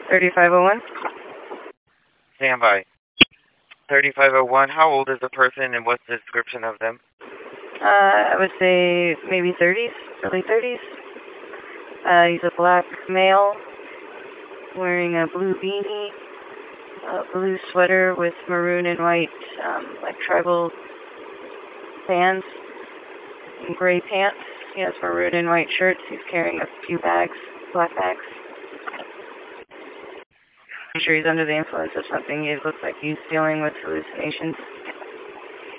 3501. Stand by. 3501, how old is the person and what's the description of them? I would say maybe 30s, early 30s. He's a black male wearing a blue beanie, a blue sweater with maroon and white, like tribal bands, and gray pants. He has maroon and white shirts. He's carrying a few bags, black bags. I'm sure he's under the influence of something. He looks like he's dealing with hallucinations.